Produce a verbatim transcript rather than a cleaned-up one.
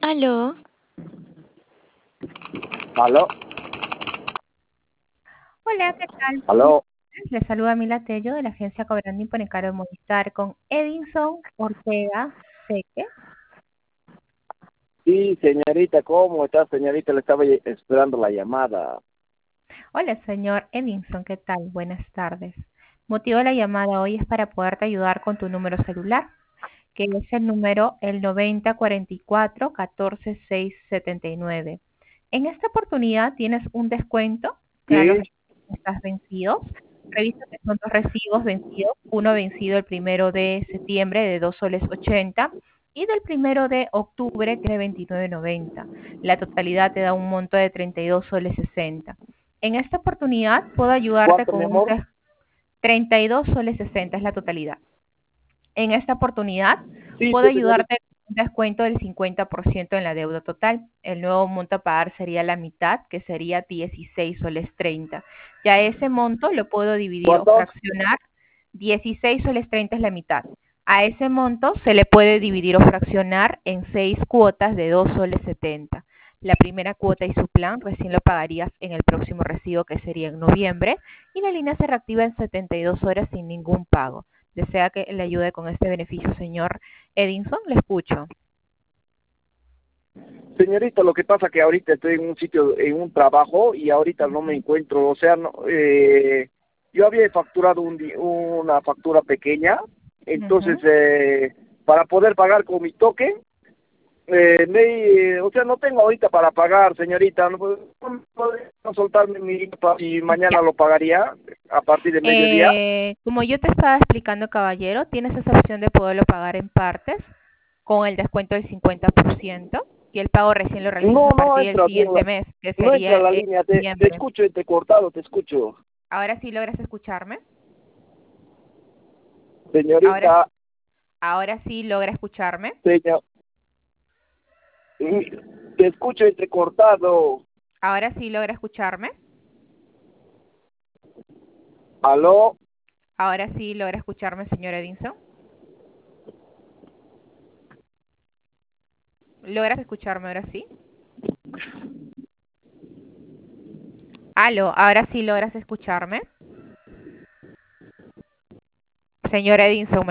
Aló, ¿Aló? hola, ¿qué tal? Buenas ¿Aló? tardes. Le saluda Mila Tello de la agencia Cobrandín por encargo de Movistar con Edinson Ortega Seque. Sí, señorita, ¿cómo está, señorita? Le estaba ye- esperando la llamada. Hola, señor Edinson, ¿qué tal? Buenas tardes. Motivo de la llamada hoy es para poderte ayudar con tu número celular, que es el número el noventa cuarenta y cuatro catorce seiscientos setenta y nueve. En esta oportunidad tienes un descuento para los Sí, recibos que estás vencidos. Revisa que son dos recibos vencidos, uno vencido el primero de septiembre de dos soles ochenta y del primero de octubre que es de veintinueve noventa. La totalidad te da un monto de treinta y dos soles sesenta. En esta oportunidad puedo ayudarte ¿cuánto, con mi un amor? des- treinta y dos soles sesenta es la totalidad. En esta oportunidad Sí, puedo pues, señorita. ayudarte con un descuento del cincuenta por ciento en la deuda total. El nuevo monto a pagar sería la mitad, que sería dieciséis soles treinta. Ya ese monto lo puedo dividir o ¿Cuántos? fraccionar. dieciséis soles treinta es la mitad. A ese monto se le puede dividir o fraccionar en seis cuotas de dos soles setenta. La primera cuota y su plan recién lo pagarías en el próximo recibo, que sería en noviembre, y la línea se reactiva en setenta y dos horas sin ningún pago. ¿Desea que le ayude con este beneficio, señor Edinson? Le escucho. Señorita, lo que pasa que ahorita estoy en un sitio, en un trabajo y ahorita no me Ujú, encuentro. O sea, no, eh, yo había facturado un di- una factura pequeña, entonces ujú. eh, para poder pagar con mi toque, Eh, me, o sea, no tengo ahorita para pagar, señorita. ¿No puede no podría soltarme mi pa- y Ya. mañana lo pagaría a partir de mediodía? Eh, como yo te estaba explicando, caballero, tienes esa opción de poderlo pagar en partes con el descuento del cincuenta por ciento y el pago recién lo realizas a No, no partir del entra bien, siguiente la- mes, que no entra sería la en línea. Te, te noviembre. escucho entrecortado, te escucho. Ahora sí logras escucharme. Ahora, Señorita, ahora sí logra escucharme. señor, te escucho entrecortado. Ahora sí logra escucharme. ¿Aló? Ahora sí logra escucharme, señor Edinson. ¿Logras escucharme ahora sí? Aló, ahora sí logras escucharme. Señor Edinson,